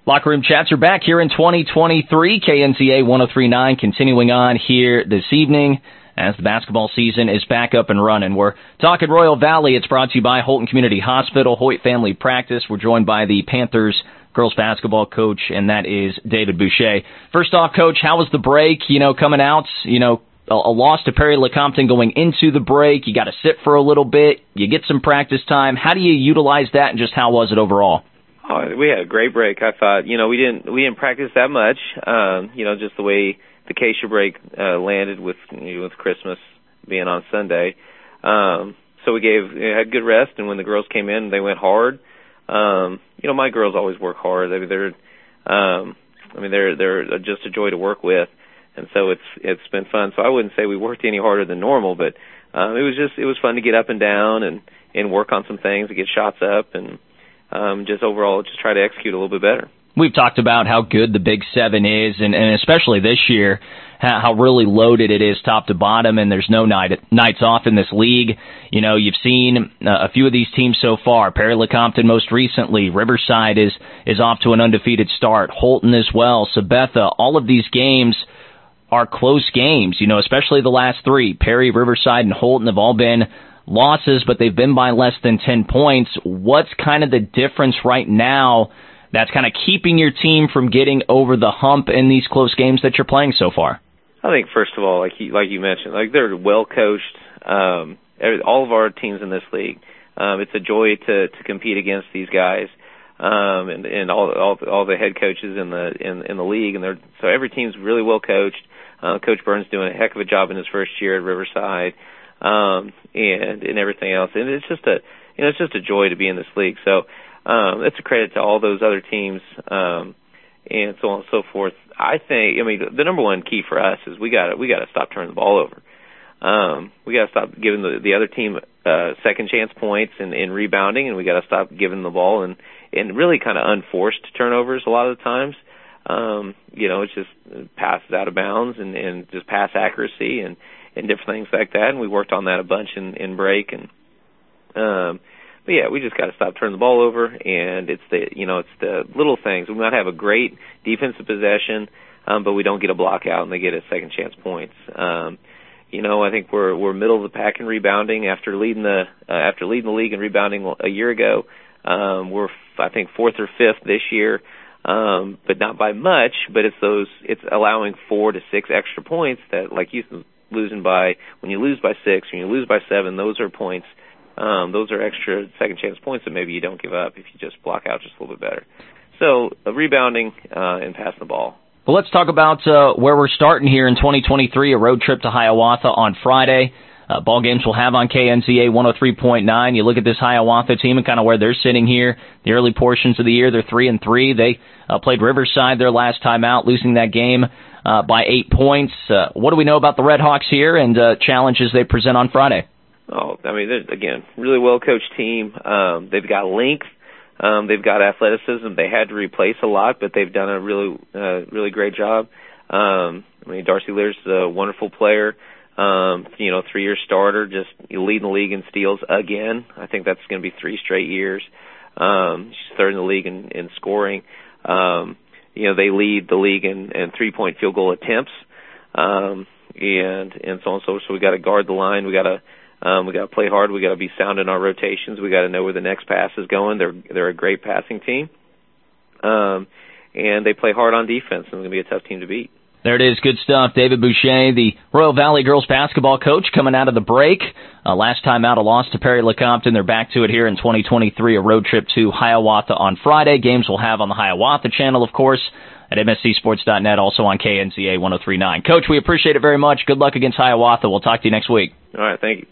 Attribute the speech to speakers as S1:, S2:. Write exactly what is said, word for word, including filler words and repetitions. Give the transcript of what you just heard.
S1: Locker Room Chats are back here in twenty twenty-three. K N Z A one oh three point nine continuing on here this evening as the basketball season is back up and running. We're talking Royal Valley. It's brought to you by Holton Community Hospital, Hoyt Family Practice. We're joined by the Panthers girls basketball coach, and that is David Boucher. First off, Coach, how was the break? You know, coming out, you know, a, a loss to Perry Lecompton going into the break. You got to sit for a little bit. You get some practice time. How do you utilize that, and just how was it overall?
S2: Oh, we had a great break. I thought, you know, we didn't we didn't practice that much. Um, you know, just the way the Acacia break uh, landed with you know, with Christmas being on Sunday. Um, so we gave we had good rest, and when the girls came in, they went hard. Um, you know, my girls always work hard. I mean, they're, um, I mean, they're they're just a joy to work with, and so it's it's been fun. So I wouldn't say we worked any harder than normal, but um, it was just it was fun to get up and down and and work on some things, to get shots up, and Um, just overall, just try to execute a little bit better.
S1: We've talked about how good the Big Seven is, and, and especially this year, how, how really loaded it is top to bottom, and there's no night, nights off in this league. You know, you've seen uh, a few of these teams so far. Perry Lecompton most recently. Riverside is, is off to an undefeated start. Holton as well. Sabetha. All of these games are close games, you know, especially the last three. Perry, Riverside, and Holton have all been losses, but they've been by less than ten points. What's kind of the difference right now that's kind of keeping your team from getting over the hump in these close games that you're playing so far?
S2: I think, first of all, like you, like you mentioned, like they're well coached. Um, all of our teams in this league, um, it's a joy to, to compete against these guys, um, and, and all, all all the head coaches in the in, in the league, and they're so every team's really well coached. Uh, Coach Burns doing a heck of a job in his first year at Riverside. Um, and, and everything else. And it's just a, you know, it's just a joy to be in this league. So, um, it's a credit to all those other teams, um, and so on and so forth. I think, I mean, the number one key for us is we gotta, we gotta stop turning the ball over. Um, we gotta stop giving the, the other team, uh, second chance points and, and rebounding, and we gotta stop giving the ball and, and really kind of unforced turnovers a lot of the times. Um, you know, it's just passes out of bounds and, and just pass accuracy and, and different things like that, and we worked on that a bunch in, in break. And um, but yeah, we just got to stop turning the ball over, and it's the you know it's the little things. We might have a great defensive possession, um, but we don't get a block out, and they get a second chance points. Um, you know, I think we're we're middle of the pack in rebounding after leading the uh, after leading the league in rebounding a year ago. Um, we're I think fourth or fifth this year. Um, but not by much, but it's those, it's allowing four to six extra points that, like you losing by, when you lose by six, when you lose by seven, those are points, um, those are extra second chance points that maybe you don't give up if you just block out just a little bit better. So, uh, rebounding, uh, and passing the ball.
S1: Well, let's talk about, uh, where we're starting here in twenty twenty-three, a road trip to Hiawatha on Friday. Uh, ball games we'll have on K N Z A one oh three point nine. You look at this Hiawatha team and kind of where they're sitting here. The early portions of the year, they're three and three. They uh, played Riverside their last time out, losing that game uh, by eight points. Uh, what do we know about the Red Hawks here and uh, challenges they present on Friday?
S2: Oh, I mean, they're, again, really well coached team. Um, they've got length. Um, they've got athleticism. They had to replace a lot, but they've done a really, uh, really great job. Um, I mean, Darcy Lear's a wonderful player. Um, you know, three-year starter, just leading the league in steals again. I think that's going to be three straight years. Um, she's third in the league in, in scoring. Um, you know, they lead the league in, in three-point field goal attempts, um, and and so on and so forth. So we got to guard the line. We got to um, we got to play hard. We got to be sound in our rotations. We got to know where the next pass is going. They're they're a great passing team, um, and they play hard on defense. And it's going to be a tough team to beat.
S1: There it is. Good stuff. David Boucher, the Royal Valley girls basketball coach, coming out of the break. Uh, last time out, a loss to Perry Lecompton. They're back to it here in twenty twenty-three, a road trip to Hiawatha on Friday. Games we'll have on the Hiawatha channel, of course, at M S C sports dot net, also on K N Z A one oh three point nine. Coach, we appreciate it very much. Good luck against Hiawatha. We'll talk to you next week.
S2: All right. Thank you.